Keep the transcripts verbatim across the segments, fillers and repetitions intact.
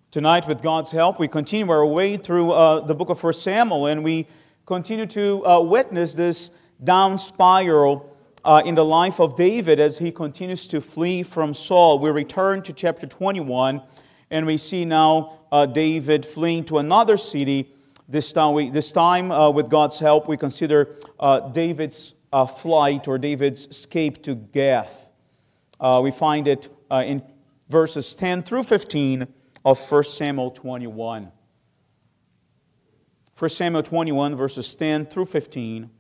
Tonight, with God's help, we continue our way through uh, the book of First Samuel, and we continue to uh, witness this down spiral uh, in the life of David as he continues to flee from Saul. We return to chapter twenty-one, and we see now uh, David fleeing to another city. This time, we, this time uh, with God's help, we consider uh, David's uh, flight or David's escape to Gath. Uh, we find it uh, in verses ten through fifteen of First Samuel twenty-one. First Samuel twenty-one, verses ten through fifteen.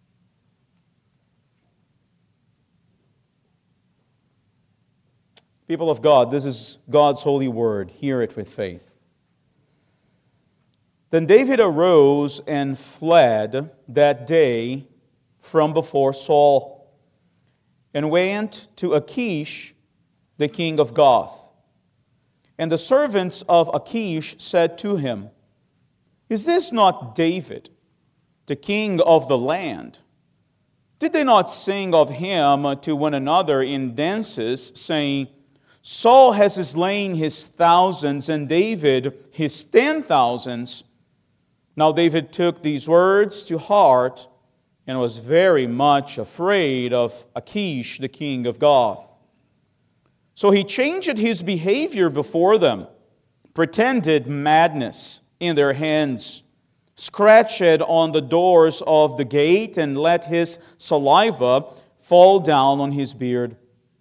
People of God, this is God's holy word. Hear it with faith. Then David arose and fled that day from before Saul, and went to Achish, the king of Gath. And the servants of Achish said to him, "Is this not David, the king of the land? Did they not sing of him to one another in dances, saying, Saul has slain his thousands, and David his ten thousands? Now David took these words to heart, and was very much afraid of Achish, the king of Gath. So he changed his behavior before them, pretended madness in their hands, scratched on the doors of the gate, and let his saliva fall down on his beard.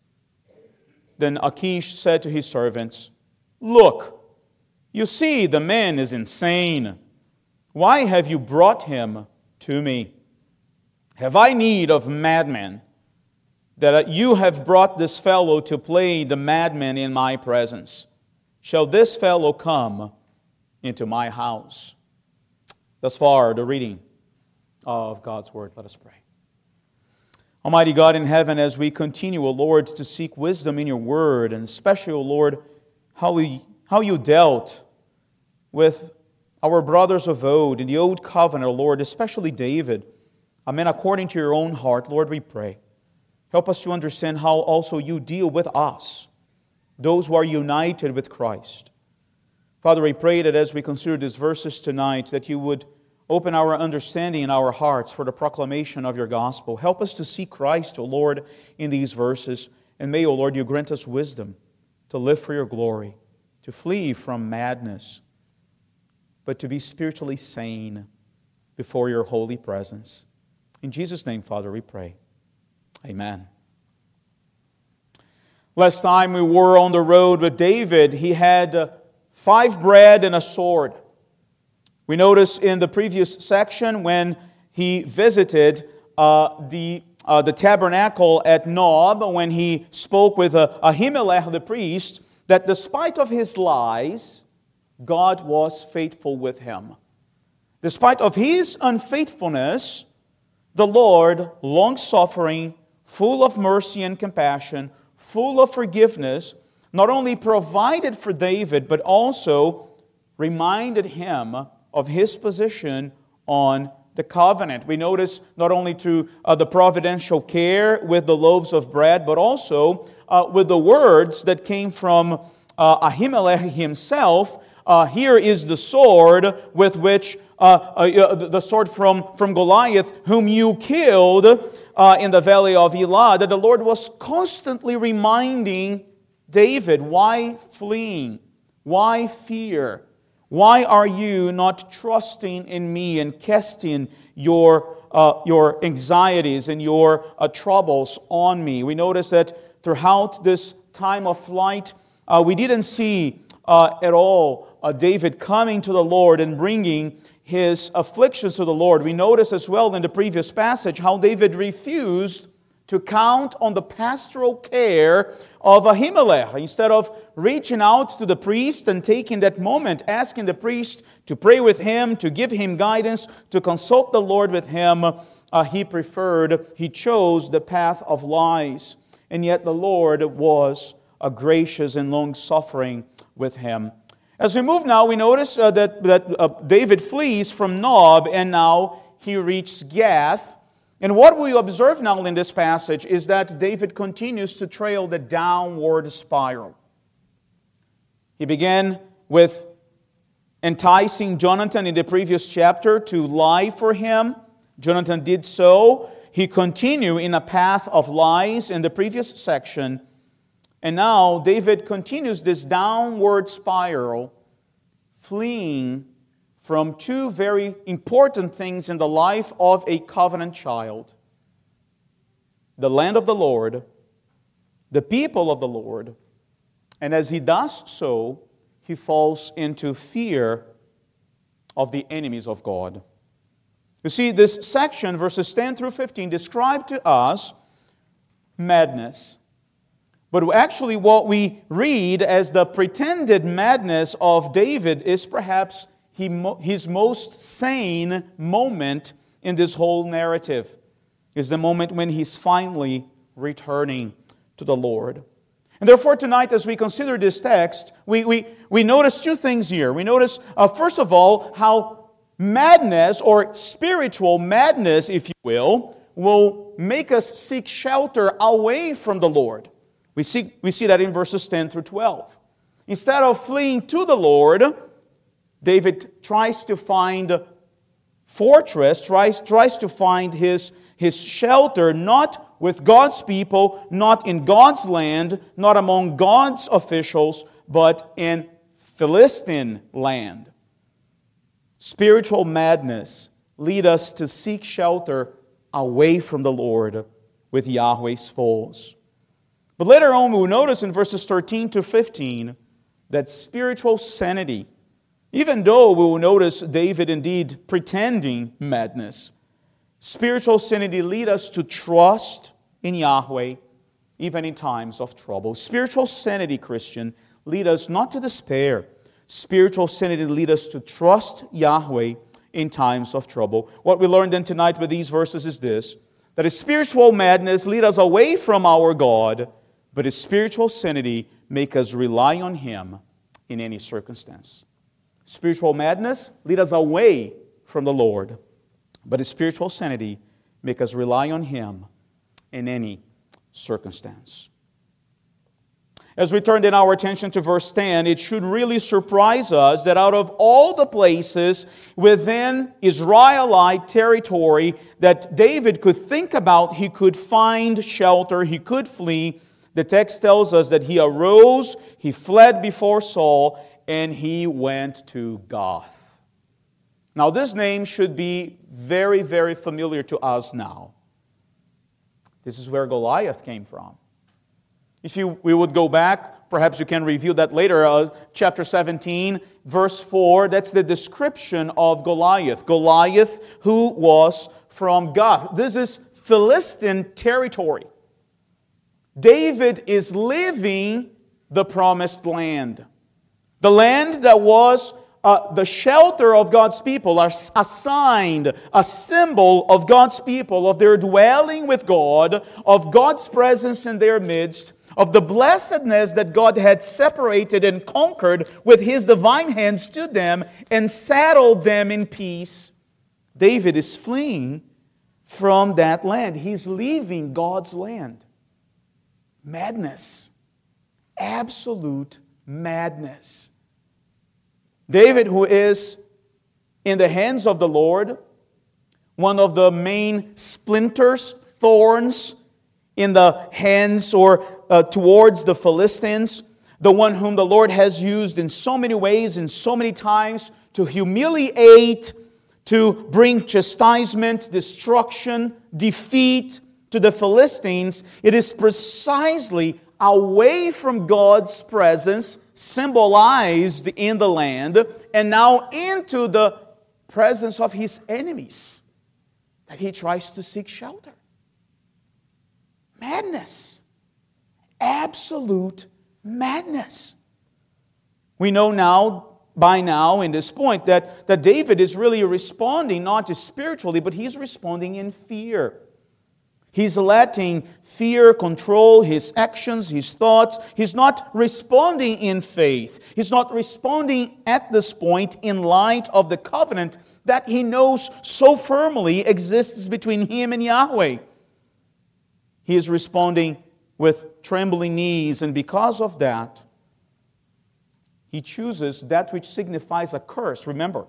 Then Achish said to his servants, Look, you see the man is insane. Why have you brought him to me? Have I need of madmen, that you have brought this fellow to play the madman in my presence? Shall this fellow come into my house?" Thus far, the reading of God's Word. Let us pray. Almighty God in heaven, as we continue, O Lord, to seek wisdom in your Word, and especially, O Lord, how, we, how you dealt with our brothers of old in the Old Covenant, O Lord, especially David. Amen. According to your own heart, Lord, we pray. Help us to understand how also you deal with us, those who are united with Christ. Father, we pray that as we consider these verses tonight, that you would open our understanding in our hearts for the proclamation of your gospel. Help us to see Christ, O Lord, in these verses. And may, O Lord, you grant us wisdom to live for your glory, to flee from madness, but to be spiritually sane before your holy presence. In Jesus' name, Father, we pray. Amen. Last time we were on the road with David, he had uh, five bread and a sword. We notice in the previous section when he visited uh, the, uh, the tabernacle at Nob, when he spoke with uh, Ahimelech the priest, that despite of his lies, God was faithful with him. Despite of his unfaithfulness, the Lord, long-suffering, full of mercy and compassion, full of forgiveness, not only provided for David, but also reminded him of his position on the covenant. We notice not only through uh, the providential care with the loaves of bread, but also uh, with the words that came from uh, Ahimelech himself. Uh, here is the sword with which, uh, uh, the sword from, from Goliath, whom you killed uh, in the valley of Elah, that the Lord was constantly reminding David, why fleeing? Why fear? Why are you not trusting in me and casting your, uh, your anxieties and your uh, troubles on me? We notice that throughout this time of flight, uh, we didn't see uh, at all uh, David coming to the Lord and bringing his afflictions to the Lord. We notice as well in the previous passage how David refused to count on the pastoral care of Ahimelech. Instead of reaching out to the priest and taking that moment, asking the priest to pray with him, to give him guidance, to consult the Lord with him, uh, he preferred, he chose the path of lies. And yet the Lord was uh, gracious and long-suffering with him. As we move now, we notice uh, that, that uh, David flees from Nob, and now he reaches Gath. And what we observe now in this passage is that David continues to trail the downward spiral. He began with enticing Jonathan in the previous chapter to lie for him. Jonathan did so. He continued in a path of lies in the previous section. And now David continues this downward spiral, fleeing from two very important things in the life of a covenant child: the land of the Lord, the people of the Lord. And as he does so, he falls into fear of the enemies of God. You see, this section, verses ten through fifteen, describe to us madness. But actually what we read as the pretended madness of David is perhaps his most sane moment in this whole narrative. Is the moment when he's finally returning to the Lord. And therefore tonight, as we consider this text, we, we, we notice two things here. We notice, uh, first of all, how madness, or spiritual madness, if you will, will make us seek shelter away from the Lord. We see, we see that in verses ten through twelve. Instead of fleeing to the Lord, David tries to find fortress, tries, tries to find his, his shelter, not with God's people, not in God's land, not among God's officials, but in Philistine land. Spiritual madness leads us to seek shelter away from the Lord with Yahweh's foes. But later on, we will notice in verses thirteen to fifteen that spiritual sanity, even though we will notice David indeed pretending madness, spiritual sanity leads us to trust in Yahweh even in times of trouble. Spiritual sanity, Christian, leads us not to despair. Spiritual sanity leads us to trust Yahweh in times of trouble. What we learned then tonight with these verses is this: that a spiritual madness leads us away from our God, but a spiritual sanity makes us rely on Him in any circumstance. Spiritual madness leads us away from the Lord, but a spiritual sanity makes us rely on Him in any circumstance. As we turned in our attention to verse ten, it should really surprise us that out of all the places within Israelite territory that David could think about, he could find shelter, he could flee, the text tells us that he arose, he fled before Saul, and he went to Gath. Now, this name should be very, very familiar to us now. This is where Goliath came from. If you, we would go back, perhaps you can review that later, uh, chapter seventeen, verse four, that's the description of Goliath. Goliath, who was from Gath. This is Philistine territory. David is leaving the promised land. The land that was uh, the shelter of God's people, are assigned a symbol of God's people, of their dwelling with God, of God's presence in their midst, of the blessedness that God had separated and conquered with His divine hands to them and settled them in peace. David is fleeing from that land. He's leaving God's land. Madness. Absolute madness. David, who is in the hands of the Lord, one of the main splinters, thorns in the hands or uh, towards the Philistines, the one whom the Lord has used in so many ways and so many times to humiliate, to bring chastisement, destruction, defeat to the Philistines. It is precisely away from God's presence, symbolized in the land, and now into the presence of his enemies, that he tries to seek shelter. Madness. Absolute madness. We know now, by now, in this point, that, that David is really responding not just spiritually, but he's responding in fear. He's letting fear control his actions, his thoughts. He's not responding in faith. He's not responding at this point in light of the covenant that he knows so firmly exists between him and Yahweh. He is responding with trembling knees, and because of that, He chooses that which signifies a curse. Remember,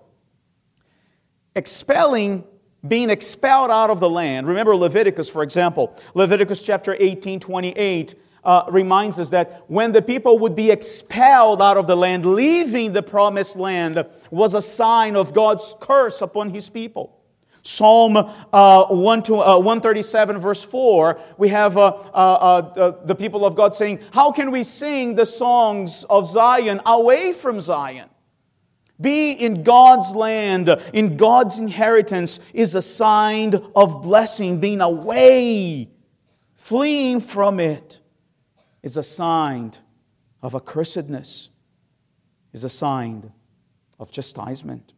expelling, being expelled out of the land. Remember Leviticus, for example. Leviticus chapter eighteen, twenty-eight uh, reminds us that when the people would be expelled out of the land, leaving the promised land was a sign of God's curse upon His people. Psalm uh, one, to, uh, one thirty-seven, verse four, we have uh, uh, uh, the people of God saying, how can we sing the songs of Zion away from Zion? Be in God's land, in God's inheritance, is a sign of blessing. Being away, fleeing from it, is a sign of accursedness, is a sign of chastisement,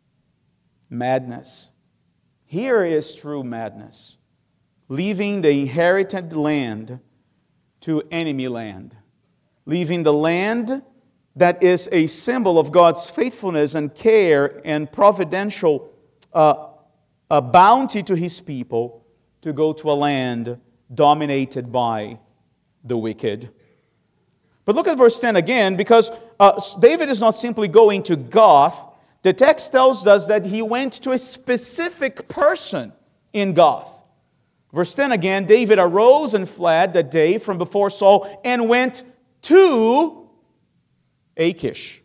madness. Here is true madness, leaving the inherited land to enemy land, leaving the land that is a symbol of God's faithfulness and care and providential uh, uh, bounty to His people, to go to a land dominated by the wicked. But look at verse ten again, because uh, David is not simply going to Gath. The text tells us that he went to a specific person in Gath. Verse ten again, David arose and fled that day from before Saul and went to Achish.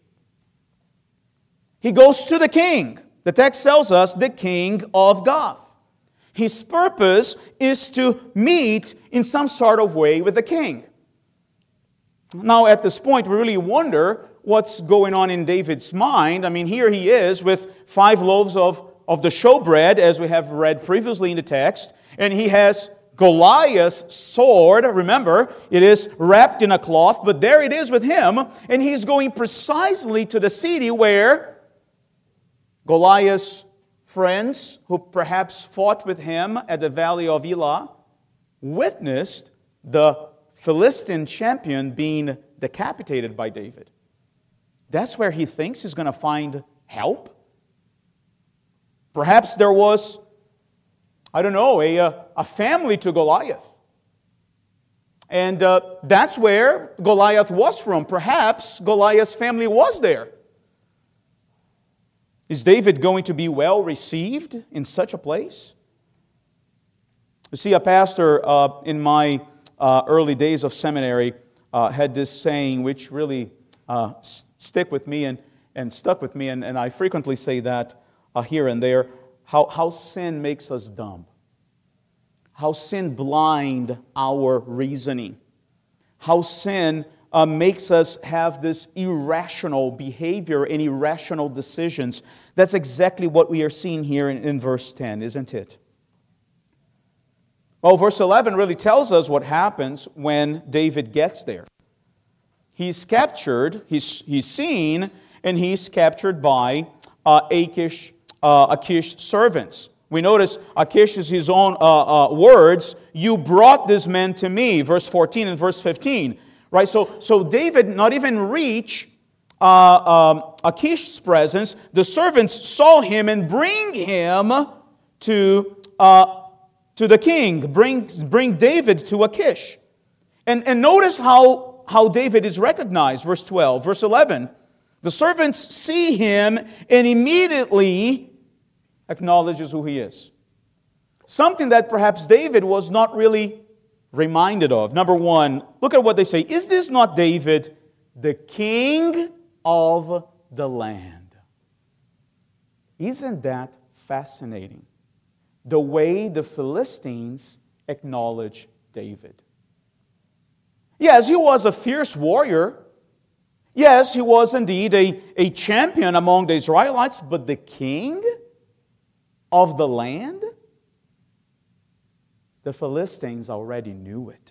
He goes to the king. The text tells us the king of Gath. His purpose is to meet in some sort of way with the king. Now at this point we really wonder what's going on in David's mind. I mean, here he is with five loaves of, of the showbread, as we have read previously in the text, and he has Goliath's sword. Remember, it is wrapped in a cloth, but there it is with him, and he's going precisely to the city where Goliath's friends, who perhaps fought with him at the valley of Elah, witnessed the Philistine champion being decapitated by David. That's where he thinks he's going to find help. Perhaps there was, I don't know, a, a family to Goliath. And uh, that's where Goliath was from. Perhaps Goliath's family was there. Is David going to be well received in such a place? You see, a pastor uh, in my uh, early days of seminary uh, had this saying which really uh, stick with me and, and stuck with me, and, and I frequently say that uh, here and there, how, how sin makes us dumb. How sin blind our reasoning. How sin uh, makes us have this irrational behavior and irrational decisions. That's exactly what we are seeing here in, in verse ten, isn't it? Well, verse eleven really tells us what happens when David gets there. He's captured, he's, he's seen, and he's captured by uh, Achish, uh, Achish's servants. We notice Achish is his own uh, uh, words, you brought this man to me, verse fourteen and verse fifteen. Right? So, so David not even reach uh, um, Achish's presence. The servants saw him and bring him to, uh, to the king. Bring, bring David to Achish. And, and notice how, how David is recognized. Verse twelve. Verse eleven. The servants see him and immediately acknowledges who he is. Something that perhaps David was not really reminded of. Number one, look at what they say. Is this not David, the king of the land? Isn't that fascinating? The way the Philistines acknowledge David. Yes, he was a fierce warrior. Yes, he was indeed a, a champion among the Israelites, but the king of the land? The Philistines already knew it.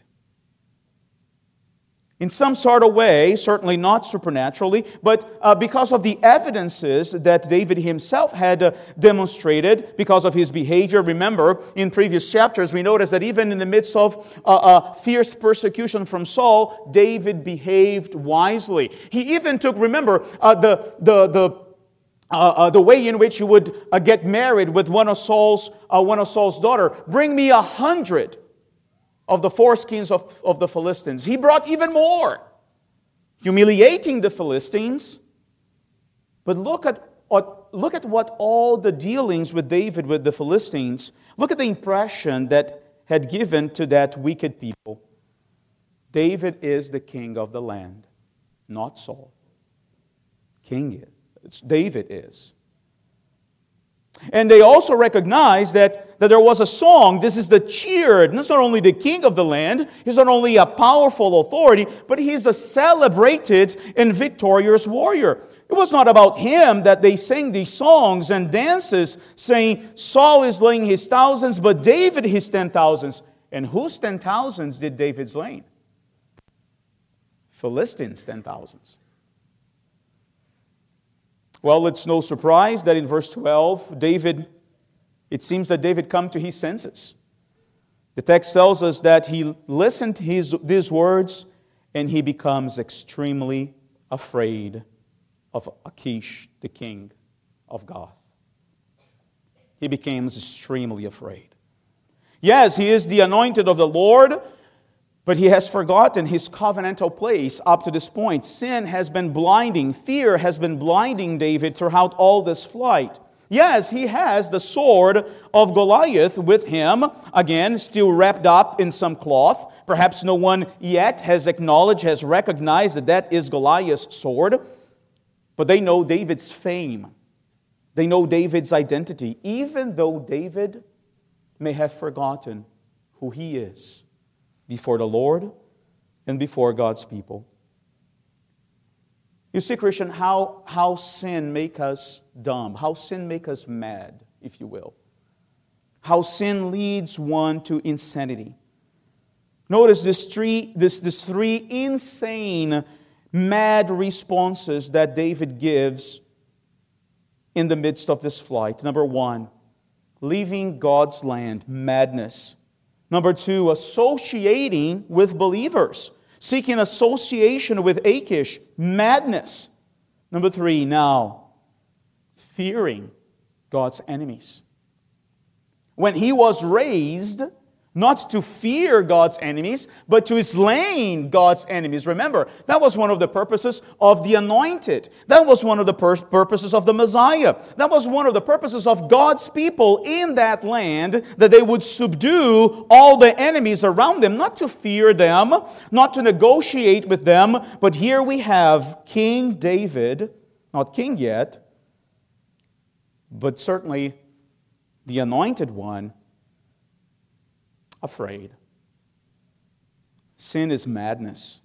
In some sort of way, certainly not supernaturally, but uh, because of the evidences that David himself had uh, demonstrated because of his behavior. Remember, in previous chapters, we noticed that even in the midst of uh, uh, fierce persecution from Saul, David behaved wisely. He even took, remember, uh, the, the, the Uh, uh, the way in which he would uh, get married with one of Saul's uh, one of Saul's daughter. Bring me a hundred of the foreskins of, of the Philistines. He brought even more. humiliating the Philistines. But look at, look at what all the dealings with David with the Philistines, look at the impression that had given to that wicked people. David is the king of the land, not Saul. King is. David is. And they also recognize that, that there was a song. This is the cheered. This is not only the king of the land. He's not only a powerful authority, but he's a celebrated and victorious warrior. It was not about him that they sang these songs and dances, saying, Saul is laying his thousands, but David his ten thousands. And whose ten thousands did David slay? Philistines' ten thousands. Well, it's no surprise that in verse twelve, David, it seems that David come to his senses. The text tells us that he listened to his, these words and he becomes extremely afraid of Achish, the king of Gath. He becomes extremely afraid. Yes, he is the anointed of the Lord, but he has forgotten his covenantal place up to this point. Sin has been blinding. Fear has been blinding David throughout all this flight. Yes, he has the sword of Goliath with him, again, still wrapped up in some cloth. Perhaps no one yet has acknowledged, has recognized that that is Goliath's sword. But they know David's fame. They know David's identity, even though David may have forgotten who he is before the Lord and before God's people. You see, Christian, how, how sin make us dumb, how sin make us mad, if you will. How sin leads one to insanity. Notice this three, this, this three insane, mad responses that David gives in the midst of this flight. Number one, leaving God's land, madness. Number two, associating with believers, seeking association with Achish, madness. Number three, now, fearing God's enemies. When he was raised, not to fear God's enemies, but to slay God's enemies. Remember, that was one of the purposes of the anointed. That was one of the pur- purposes of the Messiah. That was one of the purposes of God's people in that land, that they would subdue all the enemies around them, not to fear them, not to negotiate with them. But here we have King David, not king yet, but certainly the anointed one, afraid. Sin is madness.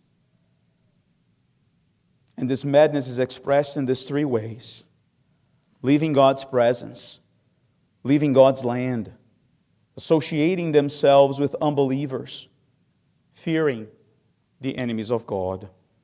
And this madness is expressed in these three ways. Leaving God's presence, leaving God's land, associating themselves with unbelievers, fearing the enemies of God.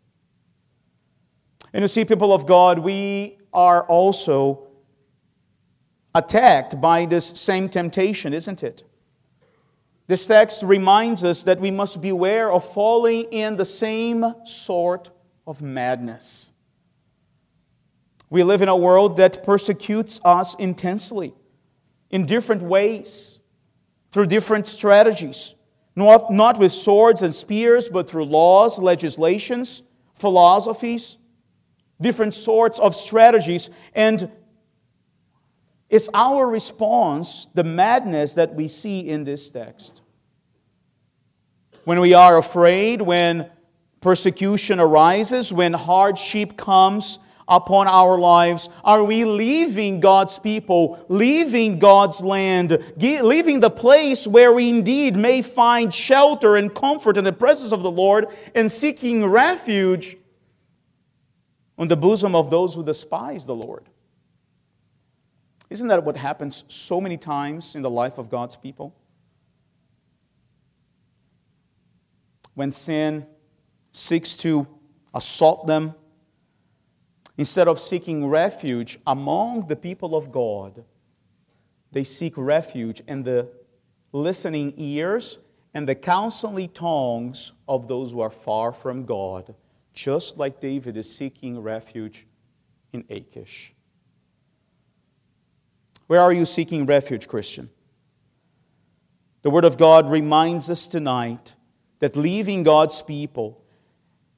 And you see, people of God, we are also attacked by this same temptation, isn't it? This text reminds us that we must beware of falling in the same sort of madness. We live in a world that persecutes us intensely, in different ways, through different strategies. Not, not with swords and spears, but through laws, legislations, philosophies, different sorts of strategies. And it's our response, the madness that we see in this text. When we are afraid, when persecution arises, when hardship comes upon our lives, are we leaving God's people, leaving God's land, leaving the place where we indeed may find shelter and comfort in the presence of the Lord, and seeking refuge on the bosom of those who despise the Lord? Isn't that what happens so many times in the life of God's people? When sin seeks to assault them, instead of seeking refuge among the people of God, they seek refuge in the listening ears and the counseling tongues of those who are far from God, just like David is seeking refuge in Achish. Where are you seeking refuge, Christian? The Word of God reminds us tonight that leaving God's people,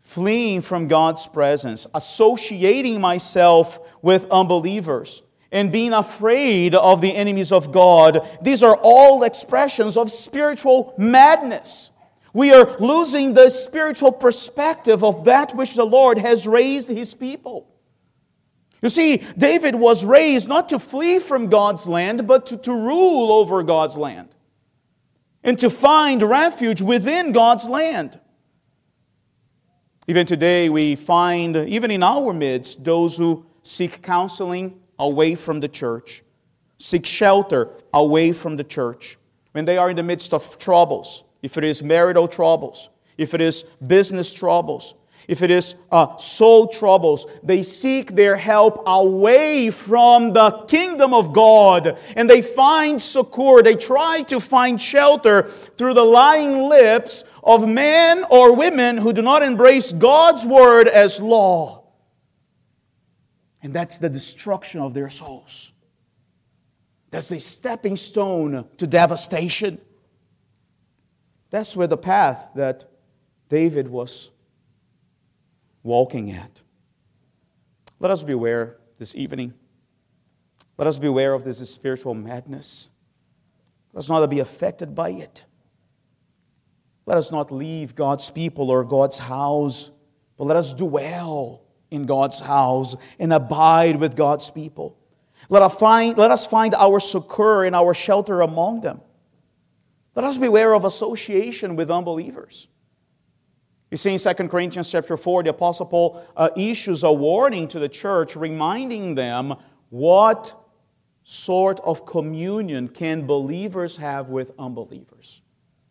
fleeing from God's presence, associating myself with unbelievers, and being afraid of the enemies of God. These are all expressions of spiritual madness. We are losing the spiritual perspective of that which the Lord has raised His people. You see, David was raised not to flee from God's land, but to, to rule over God's land, and to find refuge within God's land. Even today, we find, even in our midst, those who seek counseling away from the church, seek shelter away from the church, when they are in the midst of troubles, if it is marital troubles, if it is business troubles, if it is uh, soul troubles, they seek their help away from the kingdom of God, and they find succor, they try to find shelter through the lying lips of men or women who do not embrace God's word as law. And that's the destruction of their souls. That's a stepping stone to devastation. That's where the path that David was walking at. Let us beware this evening. Let us beware of this spiritual madness. Let us not be affected by it. Let us not leave God's people or God's house, but let us dwell in God's house and abide with God's people. Let us find, let us find our succor and our shelter among them. Let us beware of association with unbelievers. You see, in Second Corinthians chapter four, the Apostle Paul uh, issues a warning to the church, reminding them what sort of communion can believers have with unbelievers.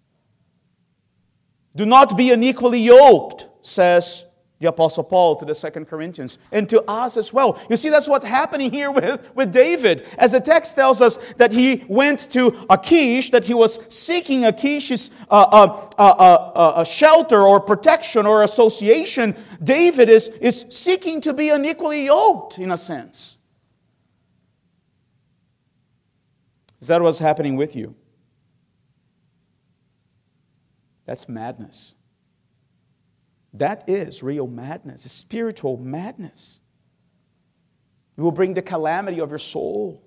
Do not be unequally yoked, says the Apostle Paul to the Second Corinthians, and to us as well. You see, that's what's happening here with, with David. As the text tells us that he went to Achish, that he was seeking Achish's uh, uh, uh, uh, uh, shelter or protection or association, David is, is seeking to be unequally yoked, in a sense. Is that what's happening with you? That's madness. That is real madness, spiritual madness. It will bring the calamity of your soul.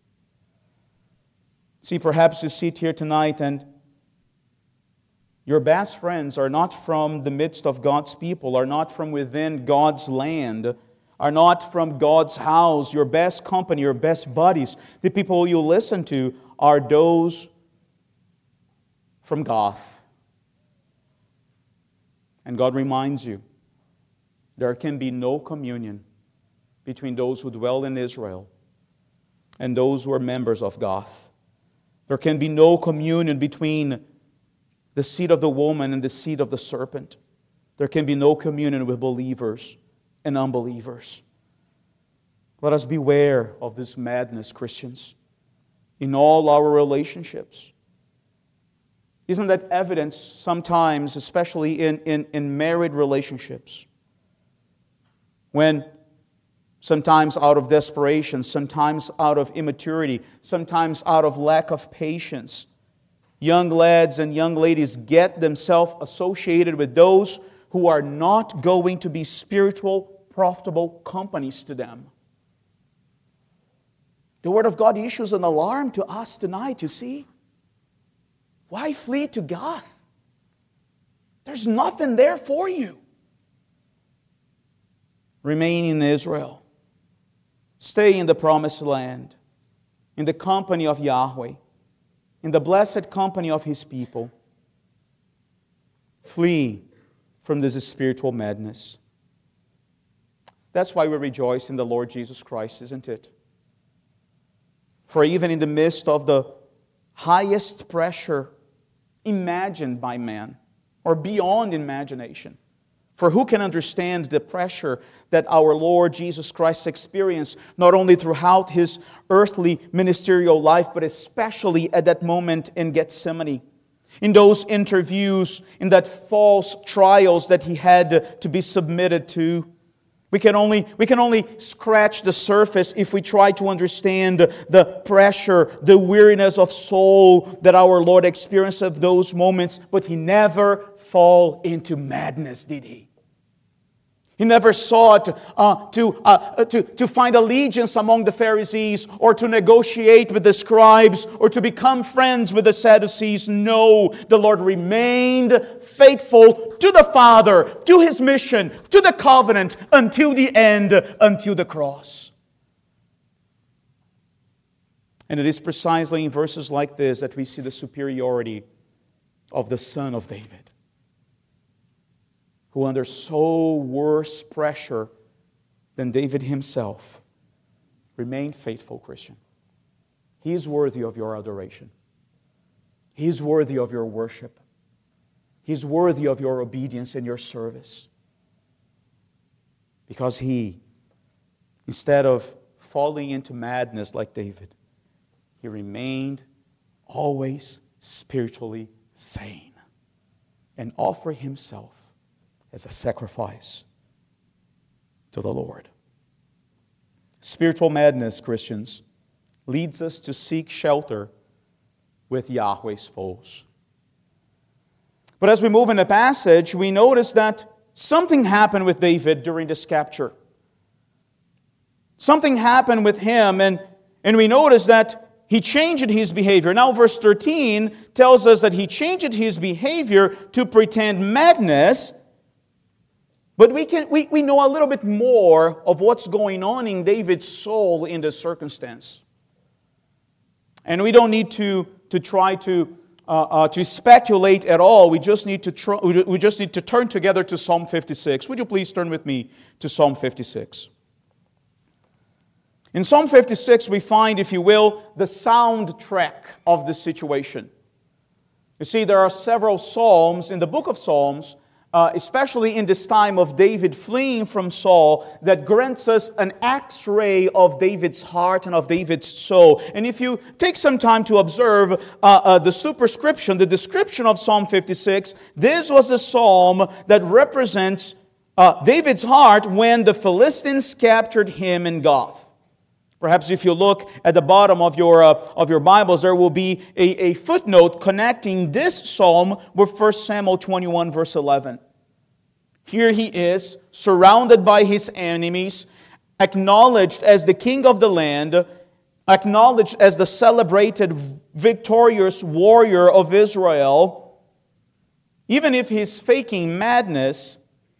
See, perhaps you sit here tonight and your best friends are not from the midst of God's people, are not from within God's land, are not from God's house. Your best company, your best buddies, the people you listen to are those from Goth. And God reminds you, there can be no communion between those who dwell in Israel and those who are members of Goth. There can be no communion between the seed of the woman and the seed of the serpent. There can be no communion with believers and unbelievers. Let us beware of this madness, Christians, in all our relationships. Isn't that evident sometimes, especially in, in, in married relationships? When sometimes out of desperation, sometimes out of immaturity, sometimes out of lack of patience, young lads and young ladies get themselves associated with those who are not going to be spiritual, profitable companies to them. The Word of God issues an alarm to us tonight, you see. Why flee to Gath? There's nothing there for you. Remain in Israel. Stay in the promised land, in the company of Yahweh, in the blessed company of His people. Flee from this spiritual madness. That's why we rejoice in the Lord Jesus Christ, isn't it? For even in the midst of the highest pressure imagined by man, or beyond imagination. For who can understand the pressure that our Lord Jesus Christ experienced, not only throughout His earthly ministerial life, but especially at that moment in Gethsemane, in those interviews, in that false trials that He had to be submitted to. We can only, we can only scratch the surface if we try to understand the pressure, the weariness of soul that our Lord experienced of those moments. But He never fell into madness, did He? He never sought uh, to, uh, to, to find allegiance among the Pharisees or to negotiate with the scribes or to become friends with the Sadducees. No, the Lord remained faithful to the Father, to His mission, to the covenant, until the end, until the cross. And it is precisely in verses like this that we see the superiority of the Son of David, who under so worse pressure than David himself remained faithful, Christian. He is worthy of your adoration. He is worthy of your worship. He is worthy of your obedience and your service. Because he, instead of falling into madness like David, he remained always spiritually sane and offered himself as a sacrifice to the Lord. Spiritual madness, Christians, leads us to seek shelter with Yahweh's foes. But as we move in the passage, we notice that something happened with David during this capture. Something happened with him, and, and we notice that he changed his behavior. Now verse thirteen tells us that he changed his behavior to pretend madness. But we can we, we know a little bit more of what's going on in David's soul in this circumstance. And we don't need to, to try to, uh, uh, to speculate at all. We just need to tr- we just need to turn together to Psalm fifty-six. Would you please turn with me to Psalm fifty-six? In Psalm fifty-six, we find, if you will, the soundtrack of the situation. You see, there are several psalms in the book of Psalms, uh, especially in this time of David fleeing from Saul, that grants us an X-ray of David's heart and of David's soul. And if you take some time to observe uh, uh, the superscription, the description of Psalm fifty-six, this was a psalm that represents uh, David's heart when the Philistines captured him in Gath. Perhaps if you look at the bottom of your, uh, of your Bibles, there will be a, a footnote connecting this psalm with First Samuel twenty-one, verse eleven. Here he is, surrounded by his enemies, acknowledged as the king of the land, acknowledged as the celebrated, victorious warrior of Israel. Even if he's faking madness,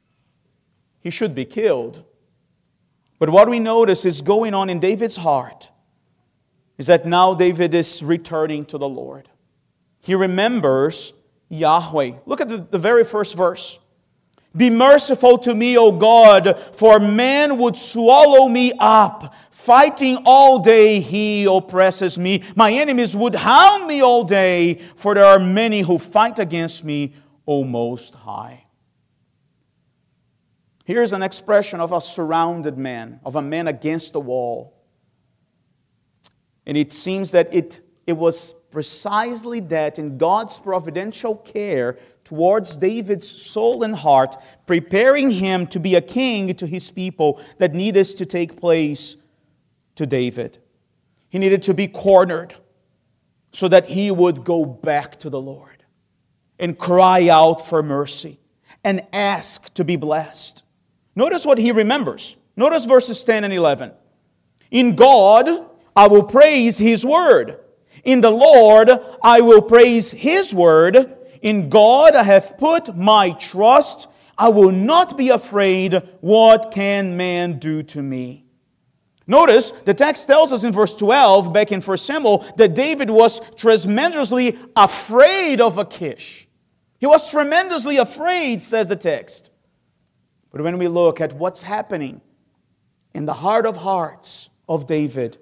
he should be killed. But what we notice is going on in David's heart is that now David is returning to the Lord. He remembers Yahweh. Look at the, the very first verse. Be merciful to me, O God, for man would swallow me up. Fighting all day, he oppresses me. My enemies would hound me all day, for there are many who fight against me, O Most High. Here's an expression of a surrounded man, of a man against the wall. And it seems that it, it was precisely that, in God's providential care towards David's soul and heart, preparing him to be a king to his people, that needed to take place to David. He needed to be cornered so that he would go back to the Lord and cry out for mercy and ask to be blessed. Notice what he remembers. Notice verses ten and eleven. In God, I will praise His word. In the Lord, I will praise His word. In God, I have put my trust. I will not be afraid. What can man do to me? Notice, the text tells us in verse twelve, back in First Samuel, that David was tremendously afraid of Achish. He was tremendously afraid, says the text. But when we look at what's happening in the heart of hearts of David,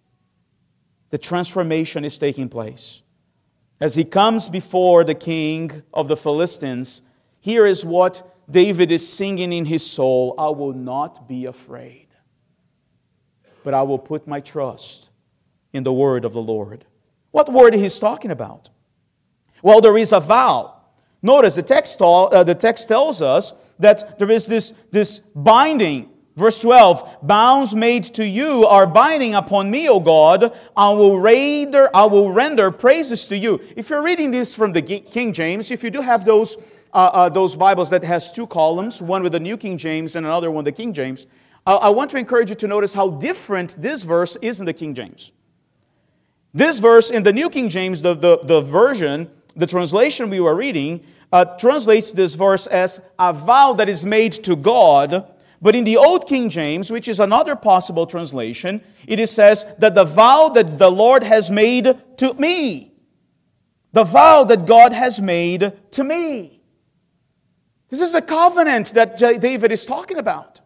the transformation is taking place. As he comes before the king of the Philistines, here is what David is singing in his soul. I will not be afraid, but I will put my trust in the word of the Lord. What word he's talking about? Well, there is a vow. Notice the text, uh, the text tells us that there is this, this binding. Verse twelve, bounds made to you are binding upon me, O God. I will render, I will render praises to you. If you're reading this from the King James, if you do have those uh, uh, those Bibles that has two columns, one with the New King James and another one the King James, I, I want to encourage you to notice how different this verse is in the King James. This verse in the New King James, the, the, the version, the translation we were reading, uh, translates this verse as a vow that is made to God. But in the Old King James, which is another possible translation, it is says that the vow that the Lord has made to me. The vow that God has made to me. This is a covenant that David is talking about.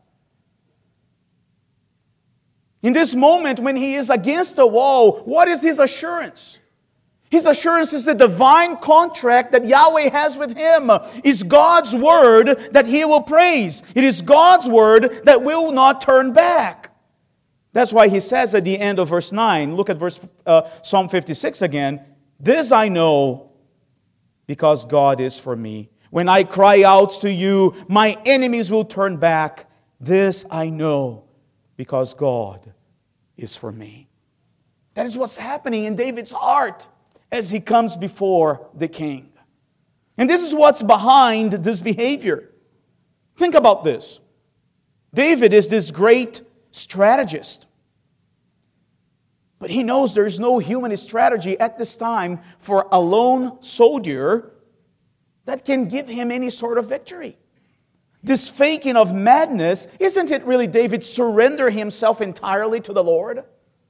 In this moment when he is against the wall, what is his assurance? His assurance is the divine contract that Yahweh has with him. Is God's word that he will praise. It is God's word that will not turn back. That's why he says at the end of verse nine, look at verse uh, Psalm fifty-six again, this I know because God is for me. When I cry out to you, my enemies will turn back. This I know because God is for me. That is what's happening in David's heart as he comes before the king. And this is what's behind this behavior. Think about this. David is this great strategist. But he knows there's no human strategy at this time for a lone soldier that can give him any sort of victory. This faking of madness, isn't it really David surrender himself entirely to the Lord?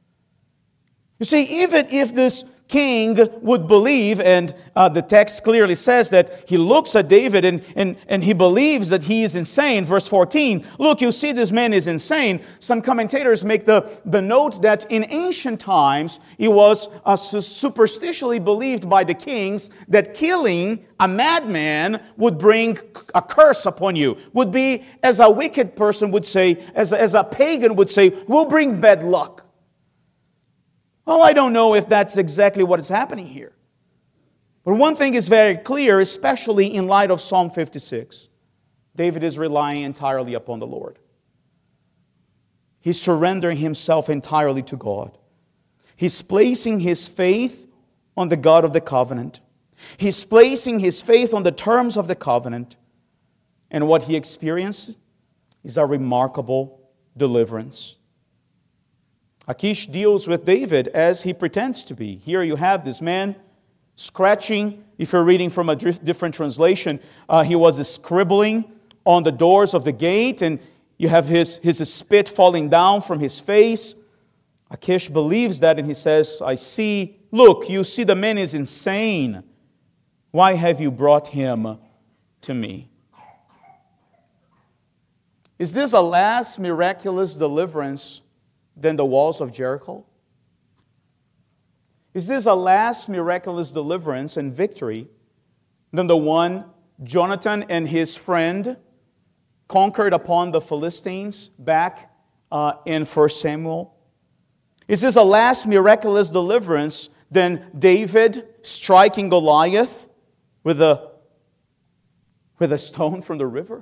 You see, even if this king would believe, and uh, the text clearly says that he looks at David and, and, and he believes that he is insane. Verse fourteen, look, you see this man is insane. Some commentators make the, the note that in ancient times, it was uh, superstitiously believed by the kings that killing a madman would bring a curse upon you. Would be, as a wicked person would say, as, as a pagan would say, will bring bad luck. Well, I don't know if that's exactly what is happening here. But one thing is very clear, especially in light of Psalm fifty-six. David is relying entirely upon the Lord. He's surrendering himself entirely to God. He's placing his faith on the God of the covenant. He's placing his faith on the terms of the covenant. And what he experiences is a remarkable deliverance. Achish deals with David as he pretends to be. Here you have this man scratching. If you're reading from a different translation, uh, he was scribbling on the doors of the gate, and you have his, his spit falling down from his face. Achish believes that, and he says, I see, look, you see the man is insane. Why have you brought him to me? Is this a last miraculous deliverance than the walls of Jericho? Is this a last miraculous deliverance and victory than the one Jonathan and his friend conquered upon the Philistines back uh, in First Samuel? Is this a last miraculous deliverance than David striking Goliath with a, with a stone from the river?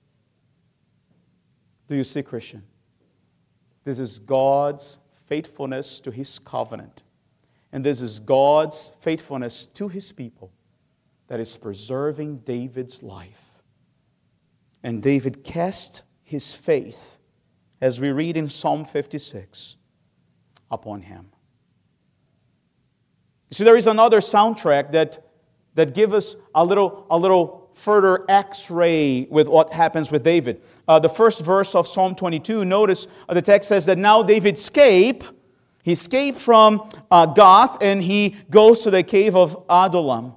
Do you see, Christian? This is God's faithfulness to His covenant. And this is God's faithfulness to His people that is preserving David's life. And David cast his faith, as we read in Psalm fifty-six, upon Him. You see, there is another soundtrack that, that gives us a little, a little further x-ray with what happens with David. Uh, the first verse of Psalm twenty-two, notice uh, the text says that now David escaped. He escaped from uh, Gath and he goes to the cave of Adullam.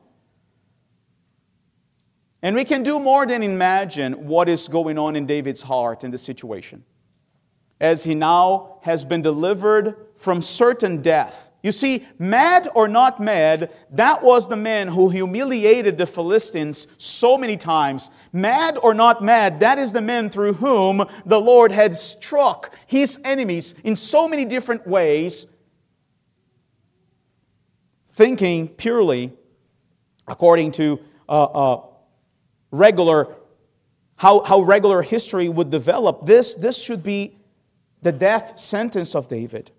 And we can do more than imagine what is going on in David's heart in this situation, as he now has been delivered from certain death. You see, mad or not mad, that was the man who humiliated the Philistines so many times. Mad or not mad, that is the man through whom the Lord had struck His enemies in so many different ways, thinking purely according to uh, uh, regular, how, how regular history would develop. This, this should be the death sentence of David.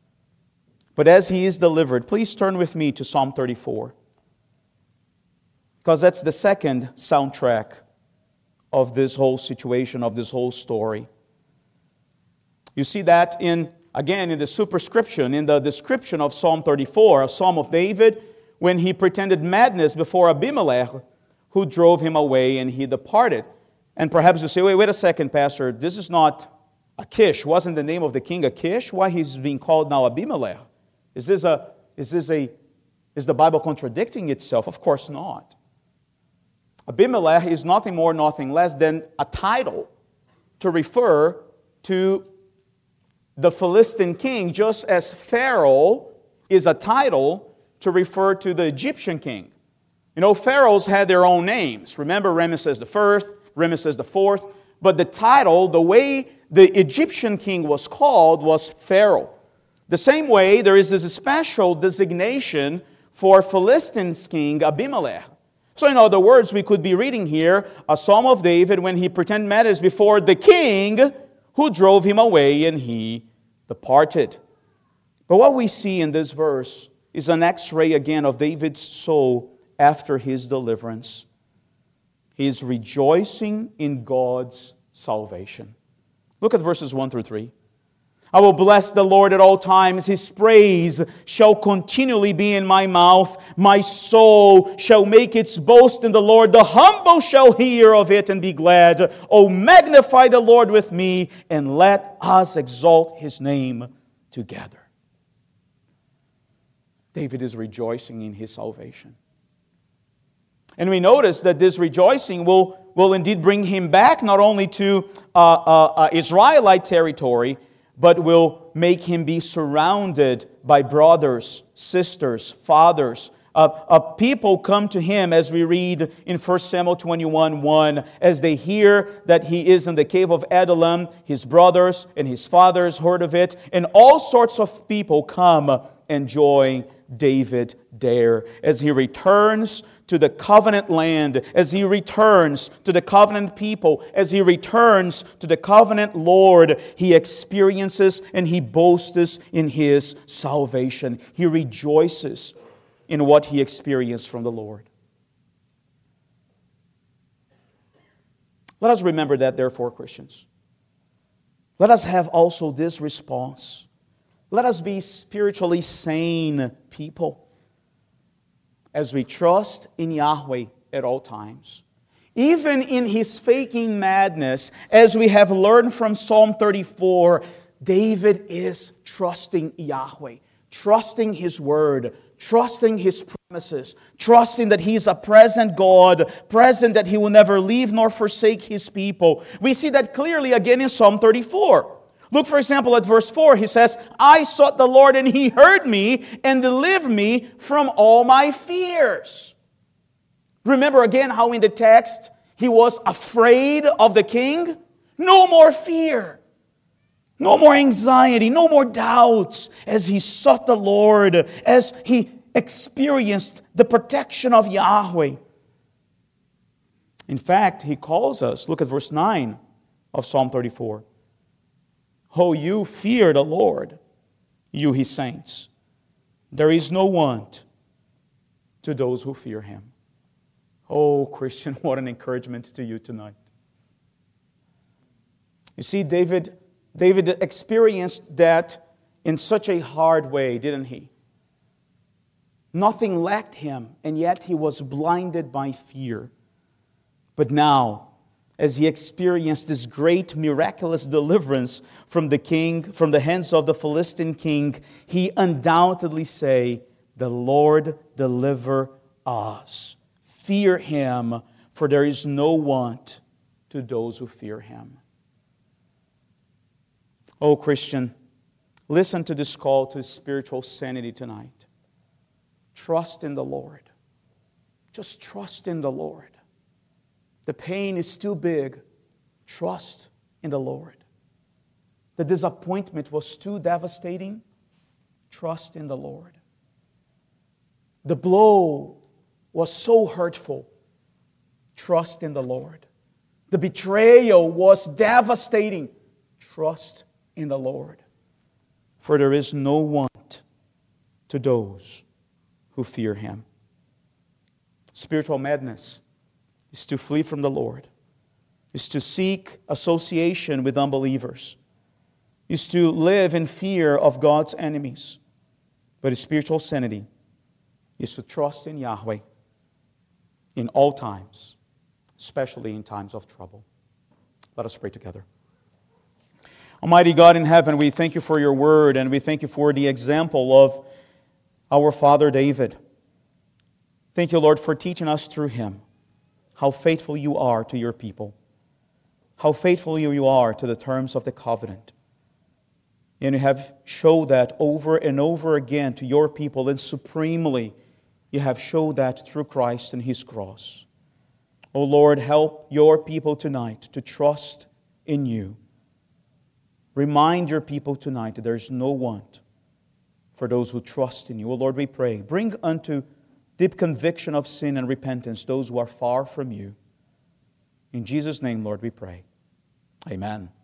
But as he is delivered, please turn with me to Psalm thirty-four. Because that's the second soundtrack of this whole situation, of this whole story. You see that in, again, in the superscription, in the description of Psalm thirty-four, a psalm of David, when he pretended madness before Abimelech, who drove him away and he departed. And perhaps you say, wait, wait a second, Pastor, this is not Achish. Wasn't the name of the king Achish? Why he's being called now Abimelech? Is this a, is this a, is the Bible contradicting itself? Of course not. Abimelech is nothing more, nothing less than a title to refer to the Philistine king, just as Pharaoh is a title to refer to the Egyptian king. You know, pharaohs had their own names. Remember Ramesses the First, Ramesses the Fourth. But the title, the way the Egyptian king was called, was Pharaoh. The same way, there is this special designation for Philistine's king, Abimelech. So in other words, we could be reading here a Psalm of David when he pretended madness before the king who drove him away and he departed. But what we see in this verse is an x-ray again of David's soul after his deliverance. He is rejoicing in God's salvation. Look at verses one through three. I will bless the Lord at all times. His praise shall continually be in my mouth. My soul shall make its boast in the Lord. The humble shall hear of it and be glad. O magnify the Lord with me, and let us exalt His name together. David is rejoicing in his salvation. And we notice that this rejoicing will, will indeed bring him back not only to uh, uh, uh, Israelite territory, but will make him be surrounded by brothers, sisters, fathers. Uh, uh, people come to him, as we read in First Samuel twenty-one one, as they hear that he is in the cave of Adullam. His brothers and his fathers heard of it, and all sorts of people come and join David there as he returns to the covenant land, as he returns to the covenant people, as he returns to the covenant Lord. He experiences and he boasts in his salvation. He rejoices in what he experienced from the Lord. Let us remember that, therefore, Christians. Let us have also this response. Let us be spiritually sane people as we trust in Yahweh at all times. Even in his faking madness, as we have learned from Psalm thirty-four, David is trusting Yahweh, trusting His Word, trusting His promises, trusting that He is a present God, present that He will never leave nor forsake His people. We see that clearly again in Psalm thirty-four. Look, for example, at verse four. He says, I sought the Lord, and He heard me and delivered me from all my fears. Remember again how in the text he was afraid of the king? No more fear. No more anxiety. No more doubts as he sought the Lord, as he experienced the protection of Yahweh. In fact, he calls us, look at verse nine of Psalm thirty-four. Oh, you fear the Lord, you His saints. There is no want to those who fear Him. Oh, Christian, what an encouragement to you tonight. You see, David, David experienced that in such a hard way, didn't he? Nothing lacked him, and yet he was blinded by fear. But now, as he experienced this great miraculous deliverance from the king, from the hands of the Philistine king, he undoubtedly say, the Lord deliver us. Fear Him, for there is no want to those who fear Him. Oh, Christian, listen to this call to spiritual sanity tonight. Trust in the Lord. Just trust in the Lord. The pain is too big. Trust in the Lord. The disappointment was too devastating. Trust in the Lord. The blow was so hurtful. Trust in the Lord. The betrayal was devastating. Trust in the Lord. For there is no want to those who fear Him. spiritual madness is to flee from the Lord, is to seek association with unbelievers, is to live in fear of God's enemies. But spiritual sanity is to trust in Yahweh in all times, especially in times of trouble. Let us pray together. Almighty God in heaven, we thank you for your word, and we thank you for the example of our father David. Thank you, Lord, for teaching us through him how faithful you are to your people, how faithful you are to the terms of the covenant. And you have showed that over and over again to your people, and supremely you have showed that through Christ and His cross. O Lord, help your people tonight to trust in you. Remind your people tonight that there is no want for those who trust in you. O Lord, we pray, bring unto deep conviction of sin and repentance those who are far from you. In Jesus' name, Lord, we pray. Amen.